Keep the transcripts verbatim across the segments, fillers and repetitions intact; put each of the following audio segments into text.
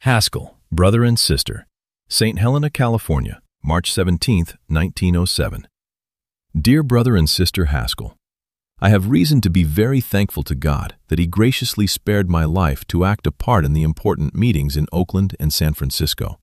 Haskell, brother and sister, Saint Helena, California, March seventeenth, nineteen oh seven. Dear brother and sister Haskell, I have reason to be very thankful to God that He graciously spared my life to act a part in the important meetings in Oakland and San Francisco.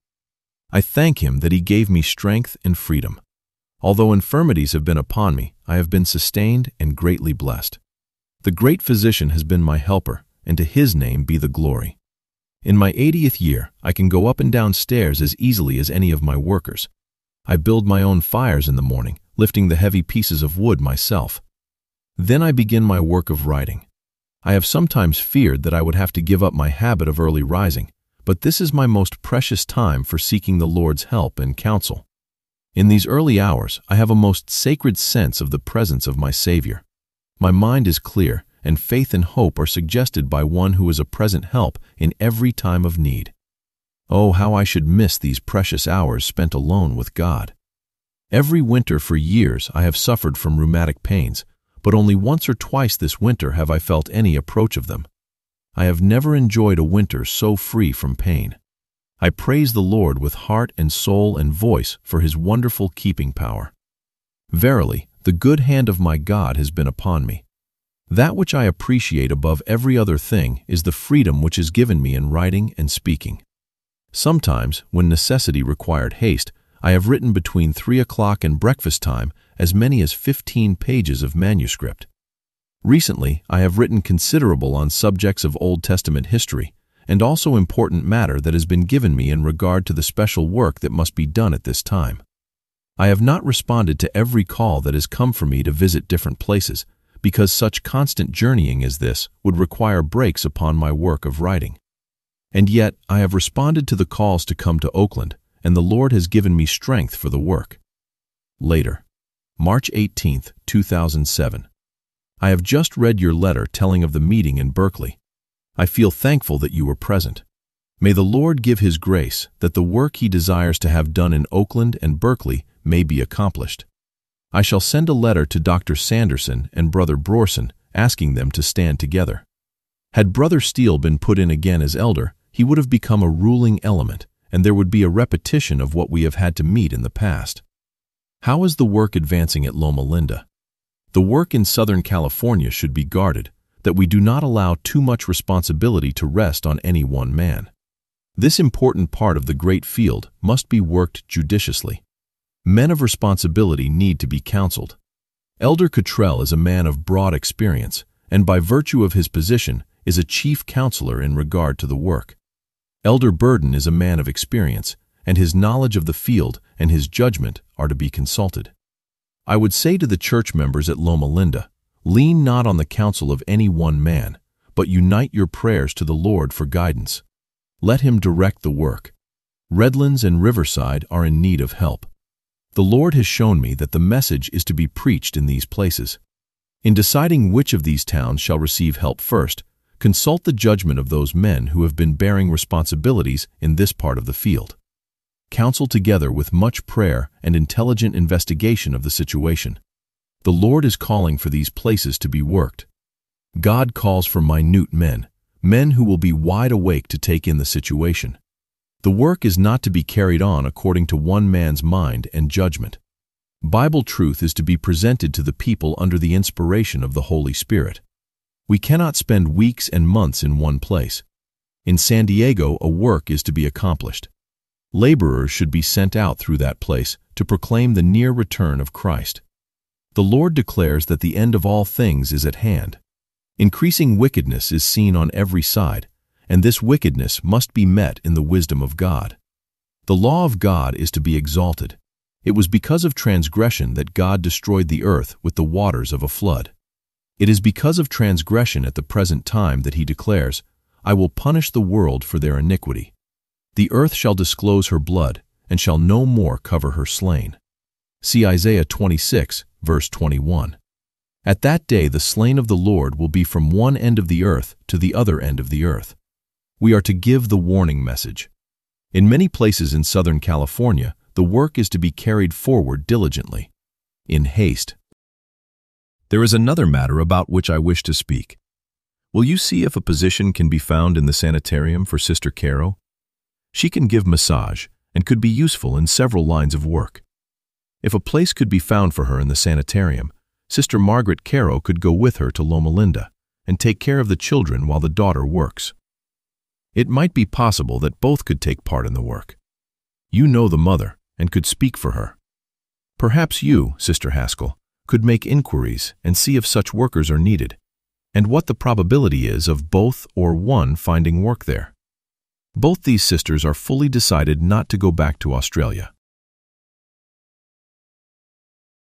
I thank Him that He gave me strength and freedom. Although infirmities have been upon me, I have been sustained and greatly blessed. The great Physician has been my helper, and to His name be the glory. In my eightieth year, I can go up and down stairs as easily as any of my workers. I build my own fires in the morning, lifting the heavy pieces of wood myself. Then I begin my work of writing. I have sometimes feared that I would have to give up my habit of early rising, but this is my most precious time for seeking the Lord's help and counsel. In these early hours, I have a most sacred sense of the presence of my Savior. My mind is clear, and faith and hope are suggested by one who is a present help in every time of need. Oh, how I should miss these precious hours spent alone with God. Every winter for years I have suffered from rheumatic pains, but only once or twice this winter have I felt any approach of them. I have never enjoyed a winter so free from pain. I praise the Lord with heart and soul and voice for His wonderful keeping power. Verily, the good hand of my God has been upon me. That which I appreciate above every other thing is the freedom which is given me in writing and speaking. Sometimes, when necessity required haste, I have written between three o'clock and breakfast time as many as fifteen pages of manuscript. Recently, I have written considerable on subjects of Old Testament history, and also important matter that has been given me in regard to the special work that must be done at this time. I have not responded to every call that has come for me to visit different places, because such constant journeying as this would require breaks upon my work of writing. And yet I have responded to the calls to come to Oakland, and the Lord has given me strength for the work. Later, March eighteenth, two thousand seven. I have just read your letter telling of the meeting in Berkeley. I feel thankful that you were present. May the Lord give His grace that the work He desires to have done in Oakland and Berkeley may be accomplished. I shall send a letter to Doctor Sanderson and Brother Brorson asking them to stand together. Had Brother Steele been put in again as elder, he would have become a ruling element, and there would be a repetition of what we have had to meet in the past. How is the work advancing at Loma Linda? The work in Southern California should be guarded, that we do not allow too much responsibility to rest on any one man. This important part of the great field must be worked judiciously. Men of responsibility need to be counseled. Elder Cottrell is a man of broad experience, and by virtue of his position is a chief counselor in regard to the work. Elder Burden is a man of experience, and his knowledge of the field and his judgment are to be consulted. I would say to the church members at Loma Linda, lean not on the counsel of any one man, but unite your prayers to the Lord for guidance. Let Him direct the work. Redlands and Riverside are in need of help. The Lord has shown me that the message is to be preached in these places. In deciding which of these towns shall receive help first, consult the judgment of those men who have been bearing responsibilities in this part of the field. Counsel together with much prayer and intelligent investigation of the situation. The Lord is calling for these places to be worked. God calls for minute men, men who will be wide awake to take in the situation. The work is not to be carried on according to one man's mind and judgment. Bible truth is to be presented to the people under the inspiration of the Holy Spirit. We cannot spend weeks and months in one place. In San Diego, a work is to be accomplished. Laborers should be sent out through that place to proclaim the near return of Christ. The Lord declares that the end of all things is at hand. Increasing wickedness is seen on every side, and this wickedness must be met in the wisdom of God. The law of God is to be exalted. It was because of transgression that God destroyed the earth with the waters of a flood. It is because of transgression at the present time that He declares, I will punish the world for their iniquity. The earth shall disclose her blood, and shall no more cover her slain. See Isaiah twenty-six, verse twenty-one. At that day the slain of the Lord will be from one end of the earth to the other end of the earth. We are to give the warning message. In many places in Southern California, the work is to be carried forward diligently, in haste. There is another matter about which I wish to speak. Will you see if a position can be found in the sanitarium for Sister Caro? She can give massage and could be useful in several lines of work. If a place could be found for her in the sanitarium, Sister Margaret Caro could go with her to Loma Linda and take care of the children while the daughter works. It might be possible that both could take part in the work. You know the mother and could speak for her. Perhaps you, Sister Haskell, could make inquiries and see if such workers are needed, and what the probability is of both or one finding work there. Both these sisters are fully decided not to go back to Australia.